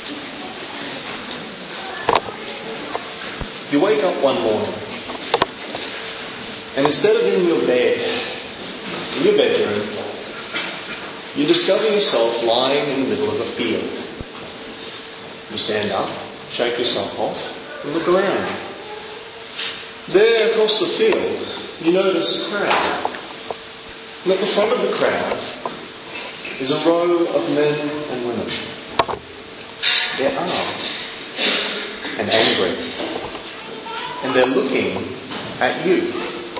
You wake up one morning, and instead of in your bed, in your bedroom, you discover yourself lying in the middle of a field. You stand up, shake yourself off, and look around. There across the field, you notice a crowd. And at the front of the crowd is a row of men and women. They're armed and angry. And they're looking at you.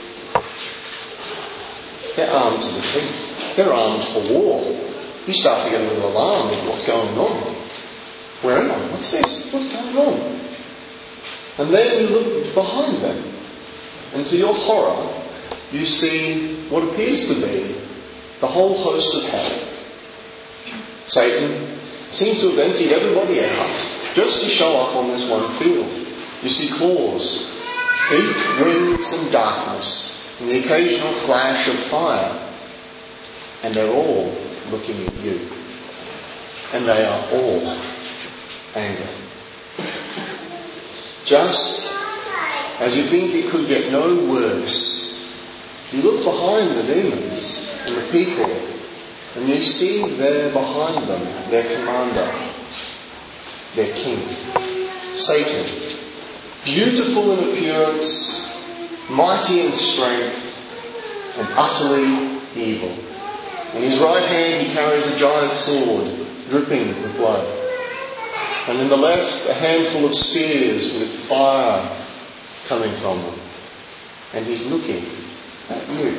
They're armed to the teeth. They're armed for war. You start to get a little alarmed at what's going on. Where am I? What's this? What's going on? And then you look behind them. And to your horror, you see what appears to be the whole host of hell. Satan seems to have emptied everybody out just to show up on this one field. You see claws, teeth, wings and darkness, and the occasional flash of fire. And they're all looking at you. And they are all angry. Just as you think it could get no worse, you look behind the demons and the people, and you see there behind them their commander, their king, Satan, beautiful in appearance, mighty in strength, and utterly evil. In his right hand he carries a giant sword, dripping with blood. And in the left a handful of spears with fire coming from them. And he's looking at you.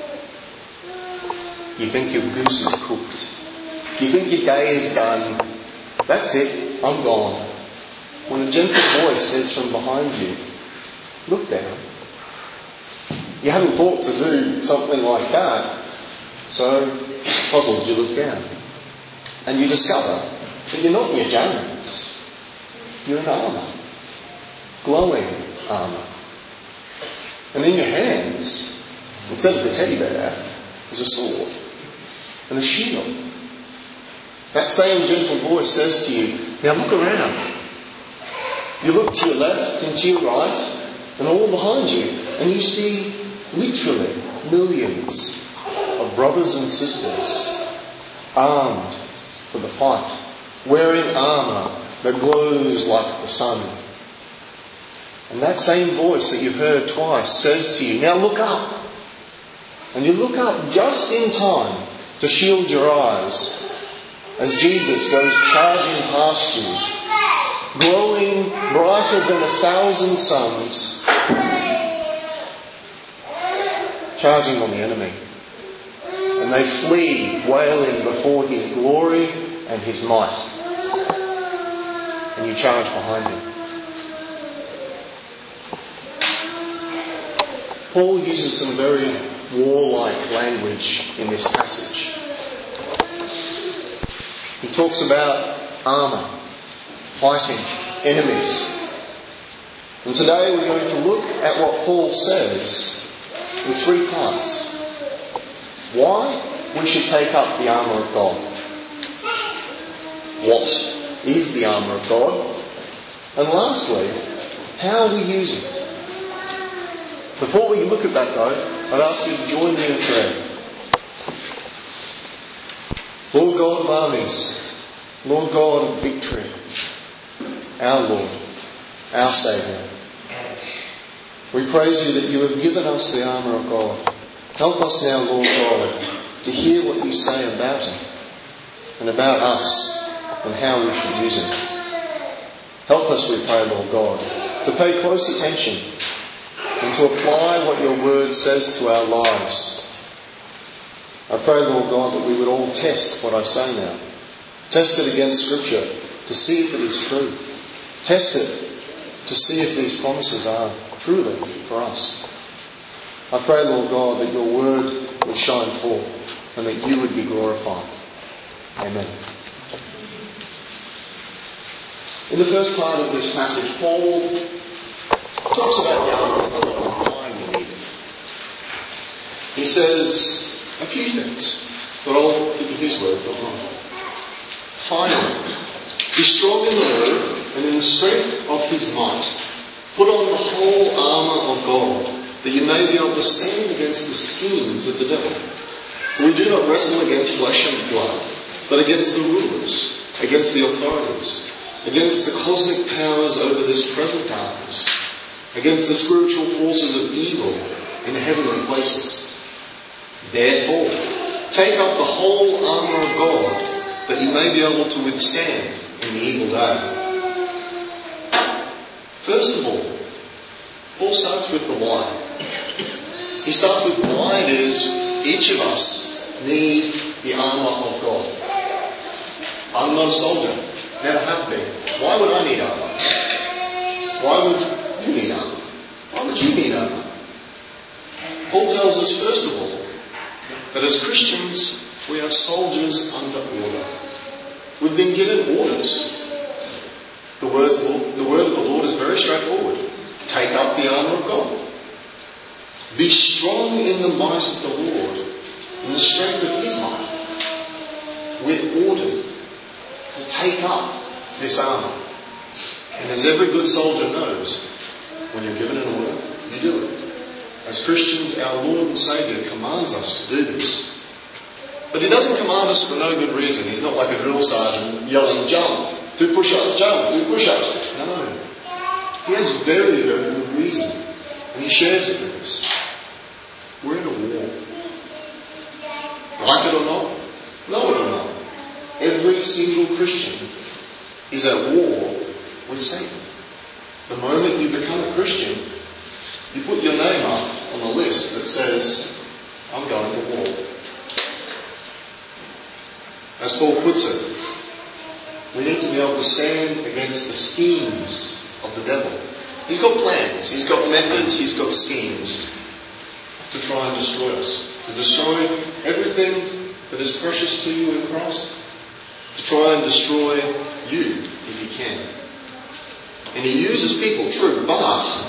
You think your goose is cooked. You think your day is done. That's it, I'm gone. When a gentle voice says from behind you, look down. You hadn't thought to do something like that, so puzzled you look down. And you discover that you're not in your jammies. You're in armour. Glowing armour. And in your hands, instead of the teddy bear, is a sword and a shield. That same gentle voice says to you, now look around. You look to your left and to your right and all behind you, and you see literally millions of brothers and sisters armed for the fight, wearing armour that glows like the sun. And that same voice that you've heard twice says to you, now look up. And you look up just in time to shield your eyes as Jesus goes charging past you, glowing brighter than 1,000 suns, charging on the enemy. And they flee, wailing before his glory and his might. And you charge behind him. Paul uses some very warlike language in this passage. He talks about armour, fighting enemies. And today we're going to look at what Paul says in 3 parts. Why we should take up the armour of God. What is the armour of God? And lastly, how we use it. Before we look at that though, I'd ask you to join me in prayer. Lord God of armies, Lord God of victory, our Lord, our Saviour, we praise you that you have given us the armour of God. Help us now, Lord God, to hear what you say about it and about us and how we should use it. Help us, we pray, Lord God, to pay close attention and to apply what your word says to our lives. I pray, Lord God, that we would all test what I say now. Test it against Scripture to see if it is true. Test it to see if these promises are truly for us. I pray, Lord God, that your word would shine forth and that you would be glorified. Amen. In the first part of this passage, Paul talks about the armour of God and why we need it. He says a few things, but I'll give you his word, not mine. Finally, Be strong in the Lord, and in the strength of his might, put on the whole armour of God, that you may be able to stand against the schemes of the devil. For we do not wrestle against flesh and blood, but against the rulers, against the authorities, against the cosmic powers over this present darkness, against the spiritual forces of evil in the heavenly places. Therefore, take up the whole armour of God, that you may be able to withstand in the evil day. First of all, Paul starts with the why. He starts with why it is each of us need the armour of God. I'm not a soldier, never have been. Why would I need armour? Why would you need armour? Why would you need armour? Paul tells us, first of all, that as Christians, we are soldiers under order. We've been given orders. The word of the Lord is very straightforward. Take up the armour of God. Be strong in the might of the Lord, in the strength of his might. We're ordered to take up this armour. And as every good soldier knows, when you're given an order, you do it. As Christians, our Lord and Saviour commands us to do this. But he doesn't command us for no good reason. He's not like a drill sergeant yelling, jump, do push-ups, jump, do push-ups. No. He has very, very good reason. And he shares it with us. We're in a war. Like it or not, know it or not, every single Christian is at war with Satan. The moment you become a Christian, you put your name up on the list that says, I'm going to war. As Paul puts it, we need to be able to stand against the schemes of the devil. He's got plans, he's got methods, he's got schemes to try and destroy us. To destroy everything that is precious to you in Christ. To try and destroy you if he can. And he uses people, true, but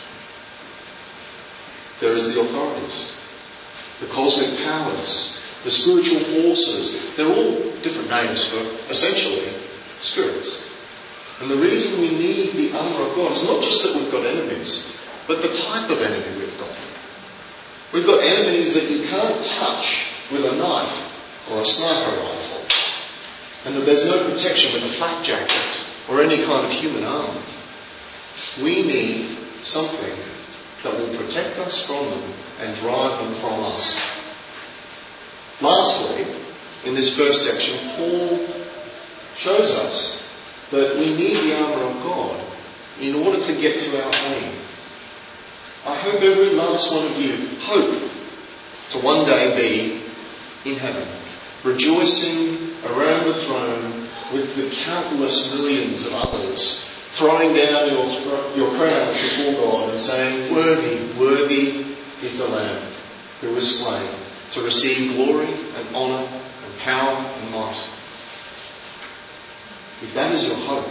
there is the authorities, the cosmic powers, the spiritual forces. They're all different names for, essentially, spirits. And the reason we need the armour of God is not just that we've got enemies, but the type of enemy we've got. We've got enemies that you can't touch with a knife or a sniper rifle. And that there's no protection with a flak jacket or any kind of human arm. We need something that will protect us from them and drive them from us. Lastly, in this first section, Paul shows us that we need the armour of God in order to get to our aim. I hope every last one of you hope to one day be in heaven, rejoicing around the throne with the countless millions of others, throwing down your crowns before God and saying, worthy is the Lamb who was slain to receive glory and honour and power and might. If that is your hope,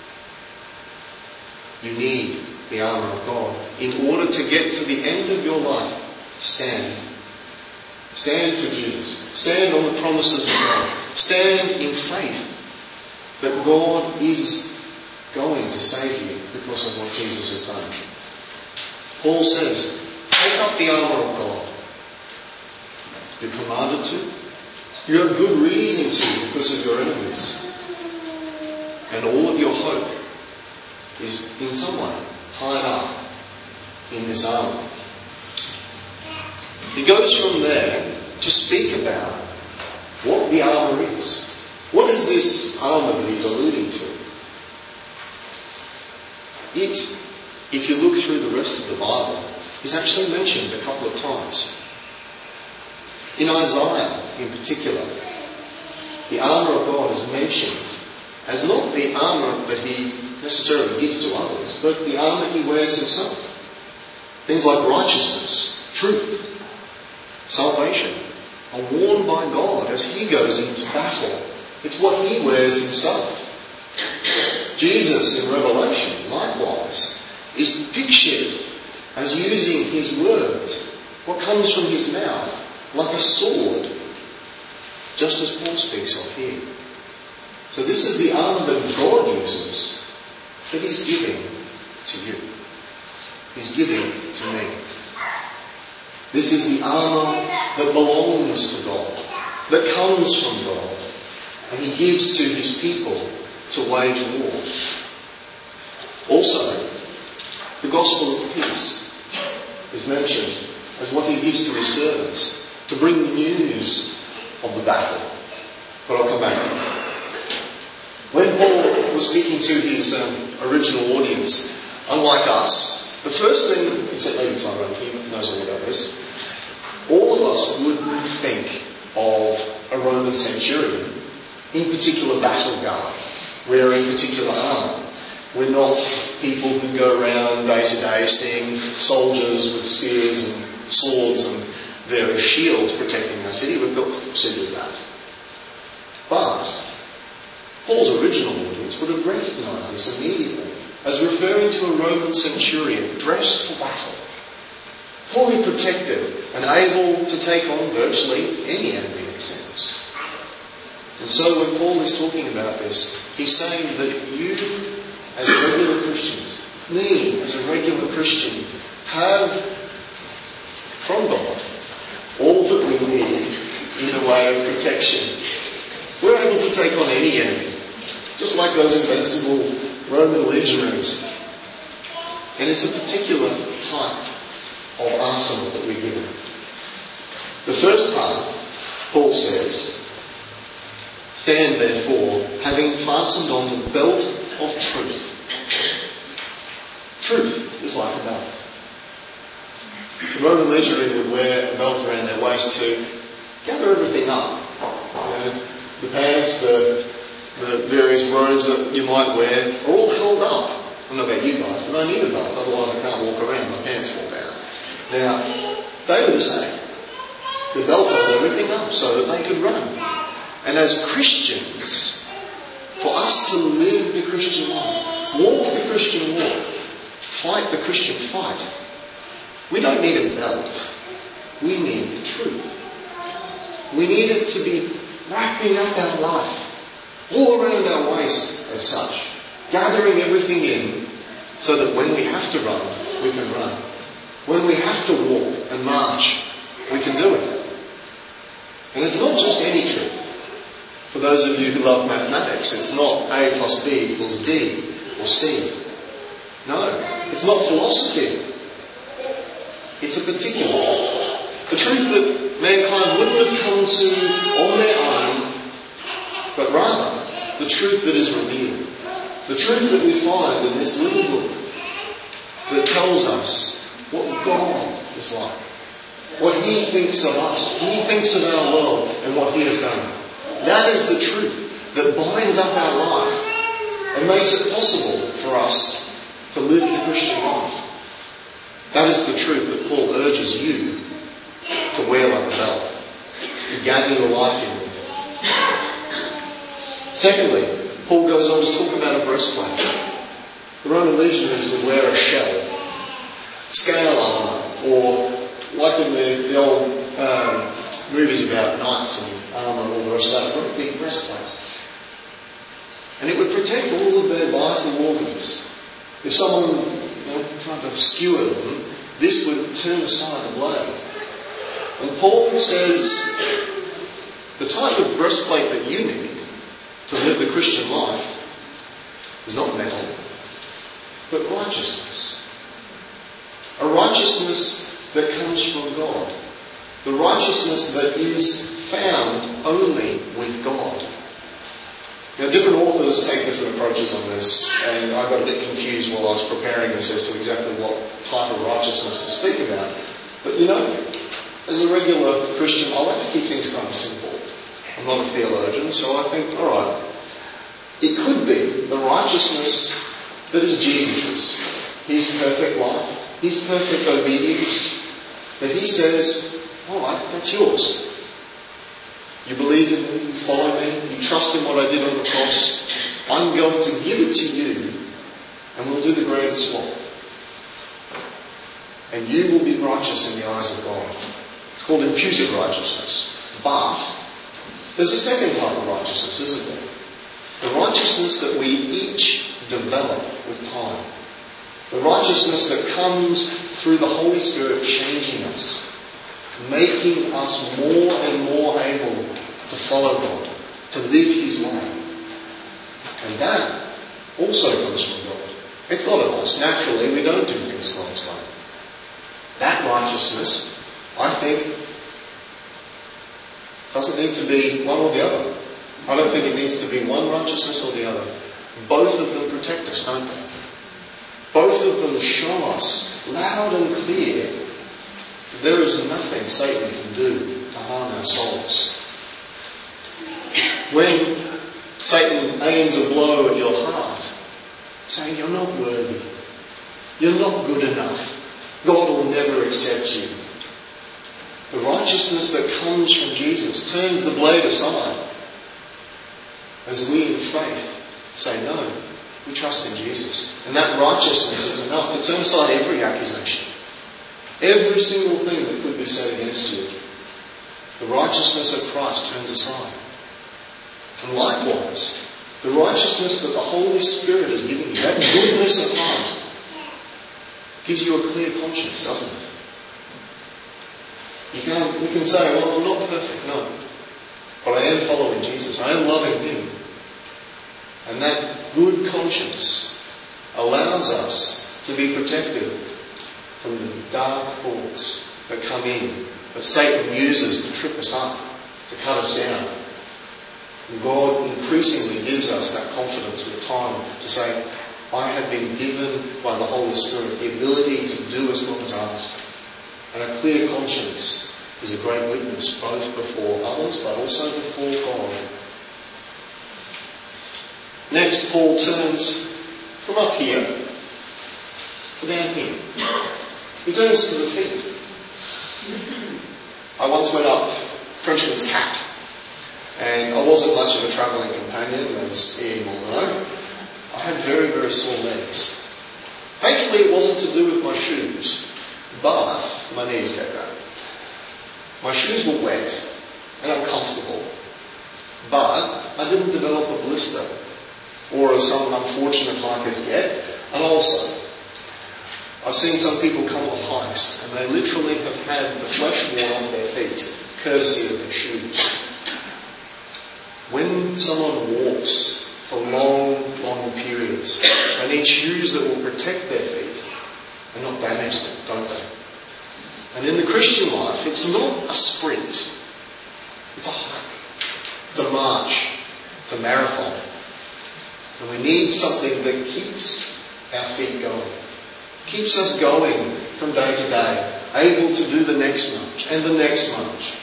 you need the armour of God. In order to get to the end of your life, stand. Stand for Jesus. Stand on the promises of God. Stand in faith that God is going to save you because of what Jesus has done. Paul says, take up the armour of God. You're commanded to. You have good reason to because of your enemies. And all of your hope is in some way tied up in this armour. He goes from there to speak about what the armour is. What is this armour that he's alluding to? It, if you look through the rest of the Bible, is actually mentioned a couple of times. In Isaiah, in particular, the armour of God is mentioned as not the armour that he necessarily gives to others, but the armour he wears himself. Things like righteousness, truth, salvation are worn by God as he goes into battle. It's what he wears himself. Jesus in Revelation, likewise, is pictured as using his words, what comes from his mouth, like a sword, just as Paul speaks of here. So this is the armour that God uses, that He's giving to you. He's giving to me. This is the armour that belongs to God, that comes from God, and He gives to His people to wage war. Also, the gospel of peace is mentioned as what He gives to His servants to bring the news of the battle. But I'll come back to that. When Paul was speaking to his original audience, unlike us, the first thing, except maybe Tyrone, he knows all about this, all of us would think of a Roman centurion in particular battle garb, wearing particular armour. We're not people who go around day to day seeing soldiers with spears and swords and various shields protecting our city. We've got to do that. But Paul's original audience would have recognised this immediately as referring to a Roman centurion dressed for battle, fully protected and able to take on virtually any enemy, it seems. And so when Paul is talking about this, he's saying that you, as regular Christians, me, as a regular Christian, have from God all that we need in the way of protection. We're able to take on any enemy, just like those invincible Roman legionaries. And it's a particular type of arsenal that we're given. The first part, Paul says, stand therefore, having fastened on the belt of truth. Truth is like a belt. The Roman legionary would wear a belt around their waist to gather everything up. The pants, the various robes that you might wear are all held up. I don't know about you guys, but I need a belt, otherwise I can't walk around, my pants fall down. Now, they were the same. The belt held everything up so that they could run. And as Christians, for us to live the Christian life, walk the Christian walk, fight the Christian fight, we don't need a belt. We need the truth. We need it to be wrapping up our life, all around our waist as such, gathering everything in so that when we have to run, we can run. When we have to walk and march, we can do it. And it's not just any truth. For those of you who love mathematics, it's not A plus B equals D or C. No, it's not philosophy. It's a particular truth. The truth that mankind wouldn't have come to on their own, but rather the truth that is revealed. The truth that we find in this little book that tells us what God is like. What He thinks of us. He thinks of our world and what He has done. That is the truth that binds up our life and makes it possible for us to live the Christian life. That is the truth that Paul urges you to wear like a belt, to gather your life in with. Secondly, Paul goes on to talk about a breastplate. The Roman legionaries would wear a shell, scale armour, or like in the old movies about knights and armour and all the rest of that, a big breastplate. And it would protect all of their vital organs. If someone tried to skewer them, this would turn aside the blade. And Paul says the type of breastplate that you need to live the Christian life is not metal, but righteousness. A righteousness that comes from God. The righteousness that is found only with God. Now, different authors take different approaches on this, and I got a bit confused while I was preparing this as to exactly what type of righteousness to speak about. But as a regular Christian, I like to keep things kind of simple. I'm not a theologian, so I think, alright, it could be the righteousness that is Jesus's. His perfect life, His perfect obedience, that He says, alright, that's yours. You believe in me, you follow me, you trust in what I did on the cross. I'm going to give it to you, and we'll do the grand swap. And you will be righteous in the eyes of God. It's called imputed righteousness. But there's a second type of righteousness, isn't there? The righteousness that we each develop with time. The righteousness that comes through the Holy Spirit changing us, making us more and more able to follow God, to live His way. And that also comes from God. It's not of us. Naturally, we don't do things God's way. That righteousness, I think, doesn't need to be one or the other. I don't think it needs to be one righteousness or the other. Both of them protect us, don't they? Both of them show us loud and clear that there is nothing Satan can do to harm our souls. When Satan aims a blow at your heart, saying you're not worthy, you're not good enough, God will never accept you, the righteousness that comes from Jesus turns the blade aside as we in faith say no, we trust in Jesus. And that righteousness is enough to turn aside every accusation, every single thing that could be said against you. The righteousness of Christ turns aside. And likewise, the righteousness that the Holy Spirit has given you, that goodness of heart, gives you a clear conscience, doesn't it? You can say, well, I'm not perfect, no. But I am following Jesus. I am loving Him. And that good conscience allows us to be protected from the dark thoughts that come in, that Satan uses to trip us up, to cut us down. And God increasingly gives us that confidence with time to say, I have been given by the Holy Spirit the ability to do as God has asked. And a clear conscience is a great witness, both before others, but also before God. Next, Paul turns from up here to down here. He turns to the feet. I once went up Frenchman's Cap, and I wasn't much of a travelling companion, as Ian will know. I had very, very sore legs. Thankfully, it wasn't to do with my shoes, but my knees gave out. My shoes were wet and uncomfortable, but I didn't develop a blister, or as some unfortunate hikers get, an ulcer. I've seen some people come off hikes and they literally have had the flesh worn off their feet, courtesy of their shoes. When someone walks for long, long periods, they need shoes that will protect their feet and not damage them, don't they? And in the Christian life, it's not a sprint. It's a hike. It's a march. It's a marathon. And we need something that keeps our feet going. Keeps us going from day to day, able to do the next march and the next march.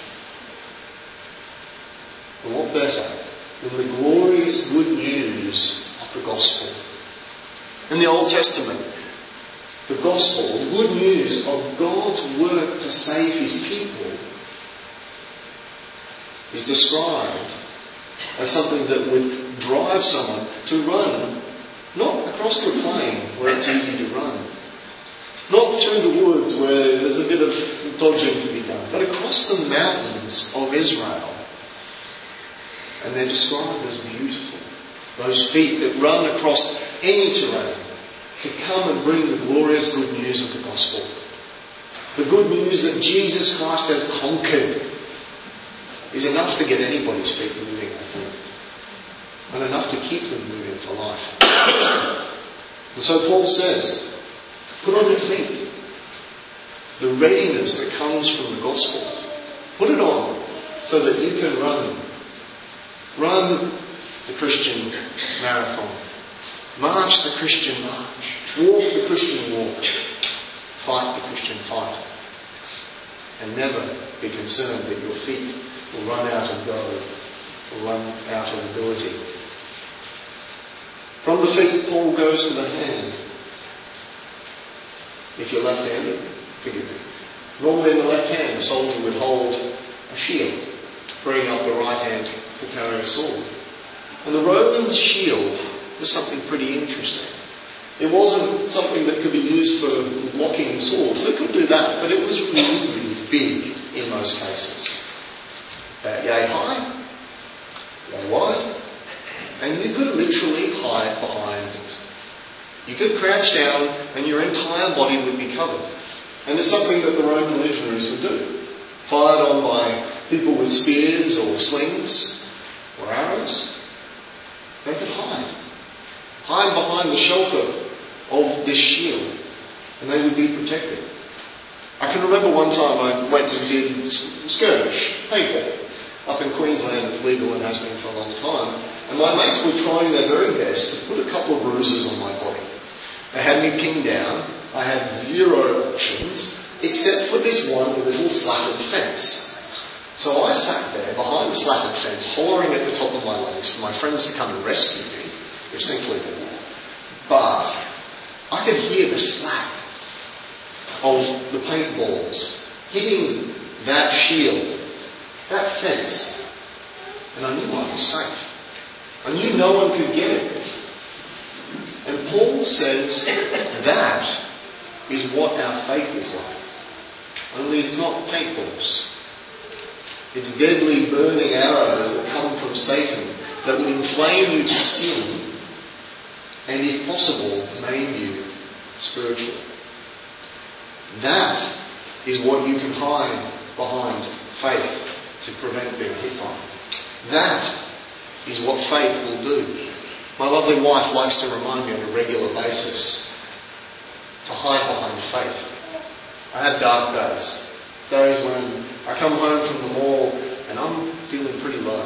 And what better than the glorious good news of the gospel? In the Old Testament, the gospel, the good news of God's work to save His people, is described as something that would drive someone to run, not across the plain where it's easy to run, not through the woods where there's a bit of dodging to be done, but across the mountains of Israel. And they're described as beautiful. Those feet that run across any terrain to come and bring the glorious good news of the gospel. The good news that Jesus Christ has conquered is enough to get anybody's feet moving, I think. And enough to keep them moving for life. And so Paul says, put on your feet the readiness that comes from the gospel. Put it on so that you can run. Run the Christian marathon. March the Christian march. Walk the Christian walk. Fight the Christian fight. And never be concerned that your feet will run out of go, or run out of ability. From the feet, Paul goes to the hand. If you're left-handed, forgive me. Normally in the left hand, the soldier would hold a shield, freeing up the right hand to carry a sword. And the Roman's shield was something pretty interesting. It wasn't something that could be used for blocking swords. They could do that, but it was really, really big in most cases. Yay high, yay wide, And you could literally hide behind it. You could crouch down and your entire body would be covered. And it's something that the Roman legionaries would do. Fired on by people with spears or slings or arrows, they could hide. Hide behind the shelter of this shield. And they would be protected. I can remember one time I went and did skirmish, paintball, up in Queensland. It's legal and has been for a long time. And my mates were trying their very best to put a couple of bruises on my body. They had me pinned down. I had zero options, except for this one little slatted fence. So I sat there behind the slatted fence, hollering at the top of my lungs for my friends to come and rescue me, which thankfully they did. But I could hear the slap of the paintballs hitting that shield, that fence, and I knew I was safe. I knew no one could get at me. And Paul says that is what our faith is like. Only it's not paintballs. It's deadly burning arrows that come from Satan that would inflame you to sin and, if possible, maim you spiritually. That is what you can hide behind faith to prevent being hit by. That is what faith will do. My lovely wife likes to remind me on a regular basis to hide behind faith. I have dark days. Days when I come home from the mall and I'm feeling pretty low.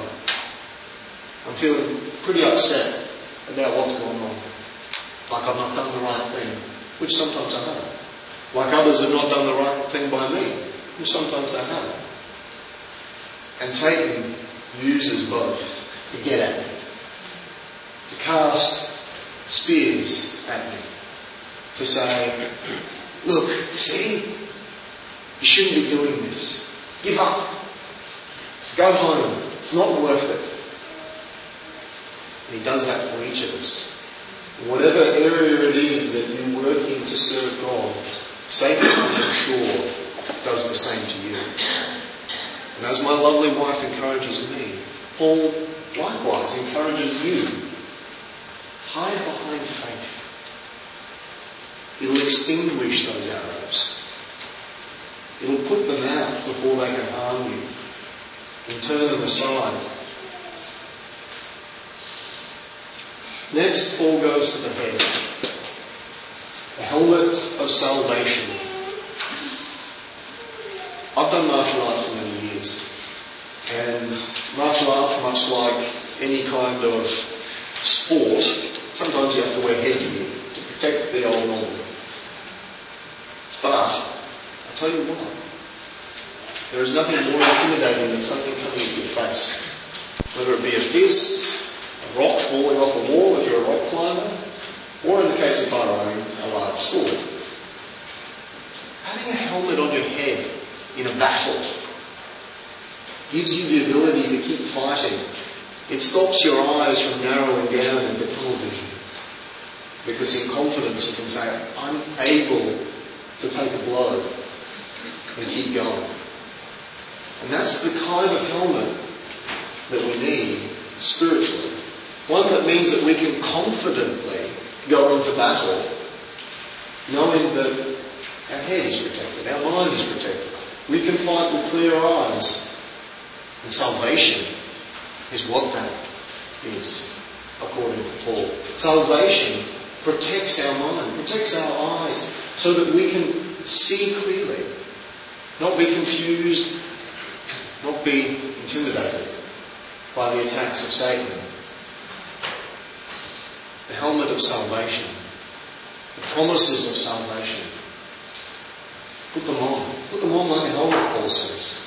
I'm feeling pretty upset about what's going on. Like I've not done the right thing, which sometimes I haven't. Like others have not done the right thing by me, which sometimes they haven't. And Satan uses both to get at me. To cast spears at me. To say, look, see, you shouldn't be doing this. Give up. Go home. It's not worth it. And he does that for each of us. Whatever area it is that you're working to serve God, Satan, I'm sure, does the same to you. And as my lovely wife encourages me, Paul likewise encourages you. Hide behind faith. It'll extinguish those arrows. It'll put them out before they can harm you and turn them aside. Next, Paul goes to the head. The helmet of salvation. I've done martial arts for many years. And martial arts, much like any kind of sport, sometimes you have to wear headgear to protect the old organ. But I tell you what, there is nothing more intimidating than something coming at your face. Whether it be a fist, a rock falling off a wall if you're a rock climber, or in the case of firearming, a large sword. Having a helmet on your head in a battle gives you the ability to keep fighting. It stops your eyes from narrowing down into tunnel vision. Because in confidence you can say, I'm able to take a blow and keep going. And that's the kind of helmet that we need spiritually. One that means that we can confidently go into battle knowing that our head is protected, our mind is protected. We can fight with clear eyes. And salvation is what that is, according to Paul. Salvation protects our mind, protects our eyes, so that we can see clearly, not be confused, not be intimidated by the attacks of Satan. The helmet of salvation, the promises of salvation. Put them on. Put them on like a helmet, Paul says.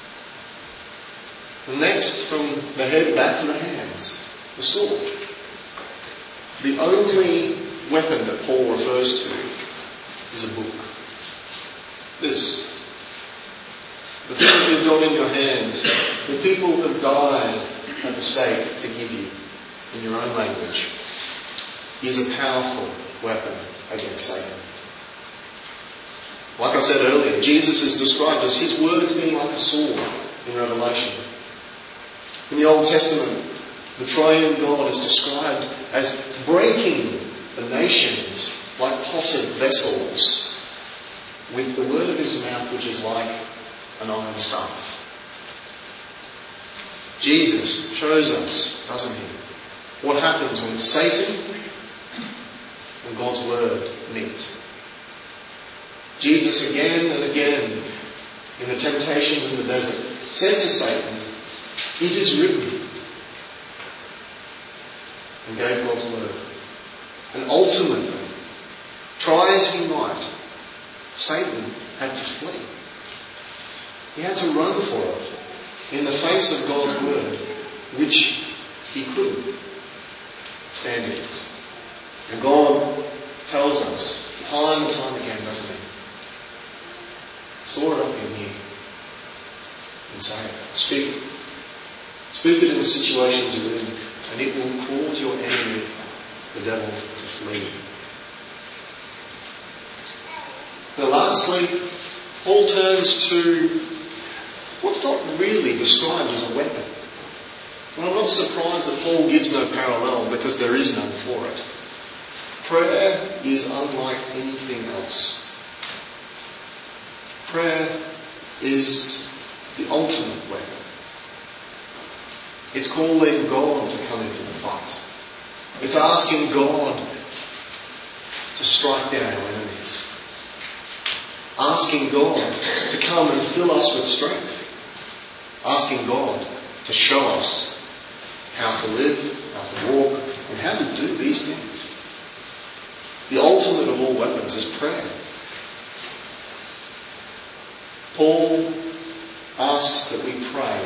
And next, from the head back to the hands, the sword. The only weapon that Paul refers to is a book. This. The thing that you've got in your hands, the people have died at the stake to give you, in your own language, is a powerful weapon against Satan. Like I said earlier, Jesus is described as his words being like a sword in Revelation. In the Old Testament, The triune God is described as breaking the nations like potted vessels with the word of his mouth, which is like an iron staff. Jesus shows us, doesn't he, what happens when Satan and God's word meet. Jesus again and again in the temptations in the desert said to Satan, "It is written," and gave God's word. And ultimately, try as he might, Satan had to flee. He had to run for it in the face of God's word, which he couldn't stand against. And God tells us time and time again, doesn't he? Store it up in here and say it. Speak it. Speak it in the situations you're in, and it will cause your enemy, the devil, to flee. Now lastly, Paul turns to what's not really described as a weapon. And I'm not surprised that Paul gives no parallel, because there is none for it. Prayer is unlike anything else. Prayer is the ultimate weapon. It's calling God to come into the fight. It's asking God to strike down our enemies. Asking God to come and fill us with strength. Asking God to show us how to live, how to walk, and how to do these things. The ultimate of all weapons is prayer. Paul asks that we pray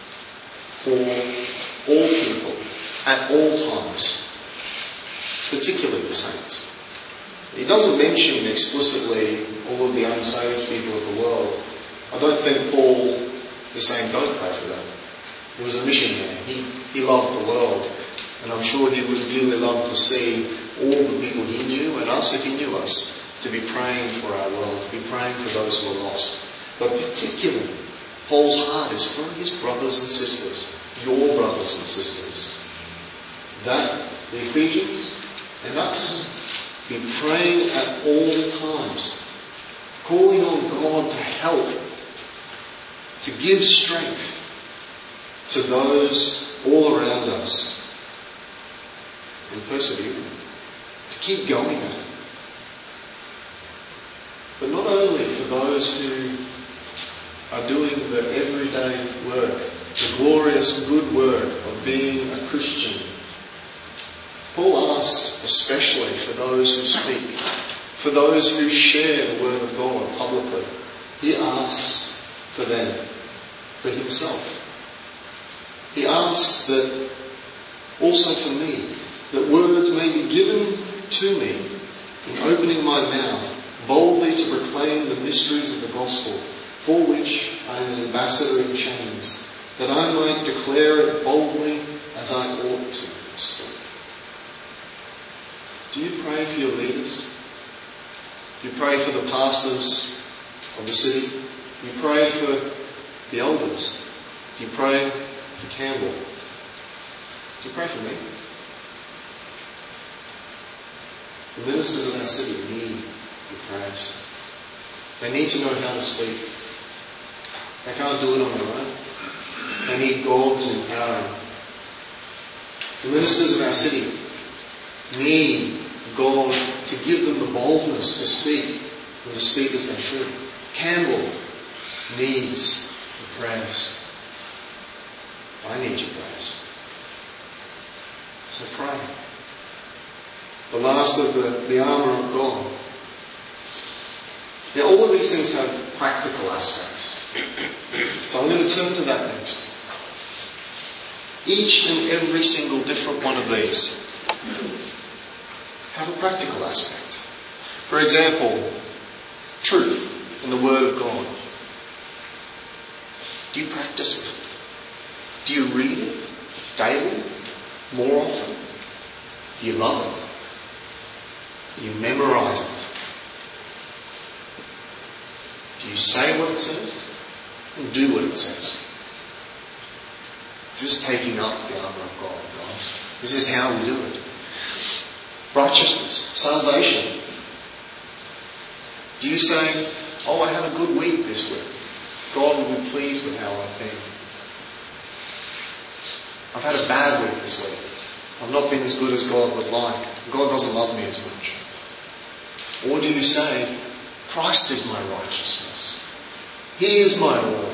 for all people at all times, particularly the saints. He doesn't mention explicitly all of the unsaved people of the world. I don't think Paul is saying don't pray for them. He was a missionary. He loved the world, and I'm sure he would really love to see all the people he knew, and us if he knew us, to be praying for our world, to be praying for those who are lost. But particularly, Paul's heart is for his brothers and sisters, your brothers and sisters. That the Ephesians and us be praying at all times, calling on God to help, to give strength to those all around us, and persevere, to keep going at it. But not only for those who are doing the everyday work, the glorious good work of being a Christian. Paul asks especially for those who speak, for those who share the word of God publicly. He asks for them, for himself. He asks that also for me, that words may be given to me in opening my mouth boldly to proclaim the mysteries of the gospel, for which I am an ambassador in chains, that I might declare it boldly as I ought to speak. Do you pray for your leaders? Do you pray for the pastors of the city? Do you pray for the elders? Do you pray for Campbell? Do you pray for me? The ministers of our city need your prayers. They need to know how to speak. They can't do it on their own. They need God's empowering. The ministers of our city need God to give them the boldness to speak and to speak as they should. Campbell needs your prayers. I need your prayers. So pray. The last of the armour of God. Now all of these things have practical aspects. So I'm going to turn to that next. Each and every single different one of these have a practical aspect. For example, truth in the Word of God. Do you practice with it? Do you read it daily? More often? Do you love it? Do you memorize it? Do you say what it says and do what it says? This is taking up the armour of God, guys. This is how we do it. Righteousness, salvation. Do you say, oh, I had a good week this week. God will be pleased with how I've been. I've had a bad week this week. I've not been as good as God would like. God doesn't love me as much. Or do you say, Christ is my righteousness. He is my Lord.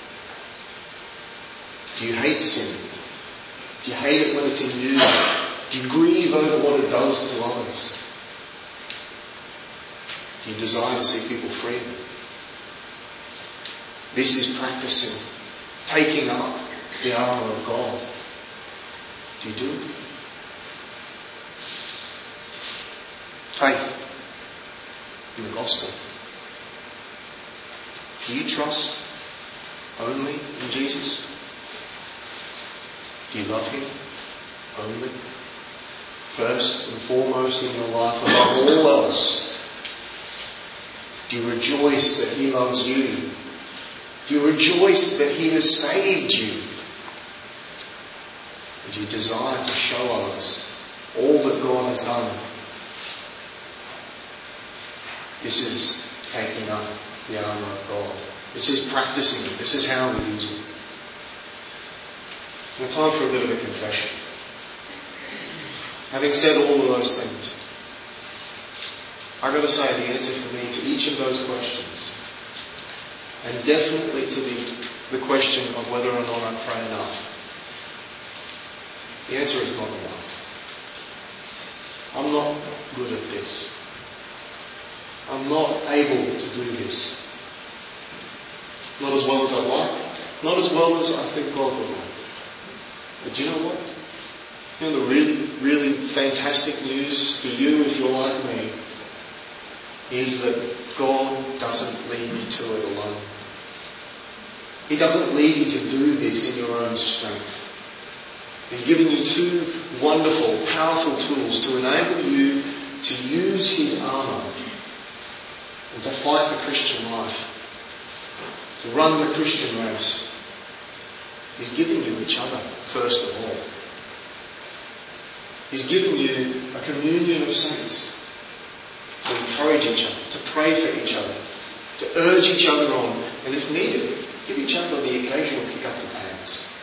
Do you hate sin? Do you hate it when it's in you? Do you grieve over what it does to others? Do you desire to see people free? This is practicing, taking up the armour of God. Do you do it? Faith in the gospel. Do you trust only in Jesus? Do you love Him only? First and foremost in your life, above all else. Do you rejoice that He loves you? Do you rejoice that He has saved you? And do you desire to show others all that God has done? This is taking up the armour of God. This is practicing it. This is how we use it. And time for a bit of a confession. Having said all of those things, I've got to say the answer for me to each of those questions, and definitely to the question of whether or not I pray enough, the answer is not enough. I'm not good at this. I'm not able to do this. Not as well as I'd like. Not as well as I think God would like. But do you know what? You know the really, really fantastic news for you if you're like me is that God doesn't lead you to it alone. He doesn't lead you to do this in your own strength. He's given you two wonderful, powerful tools to enable you to use His armour and to fight the Christian life, to run the Christian race. He's giving you each other, first of all. He's giving you a communion of saints to encourage each other, to pray for each other, to urge each other on, and if needed, give each other the occasional kick up the pants.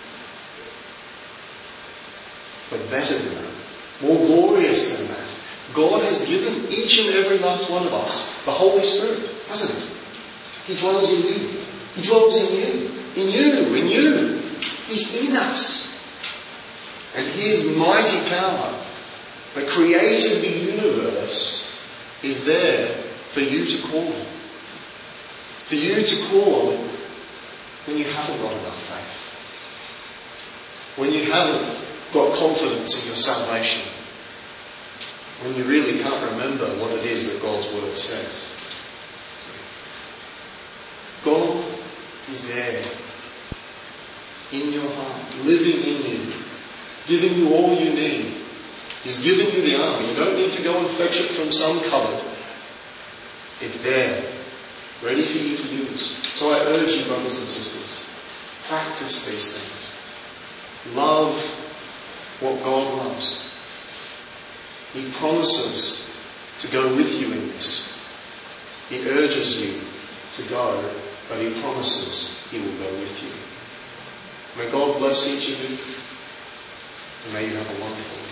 But better than that, more glorious than that, God has given each and every last one of us the Holy Spirit, hasn't He? He dwells in you. He dwells in you. In you. In you. He's in us. And His mighty power that created the universe is there for you to call on. For you to call on when you haven't got enough faith. When you haven't got confidence in your salvation. When you really can't remember what it is that God's Word says. God is there in your heart, living in you, giving you all you need. He's giving you the armour. You don't need to go and fetch it from some cupboard. It's there, ready for you to use. So I urge you, brothers and sisters, practice these things. Love what God loves. He promises to go with you in this. He urges you to go, but He promises He will go with you. May God bless each of you, and may you have a wonderful day.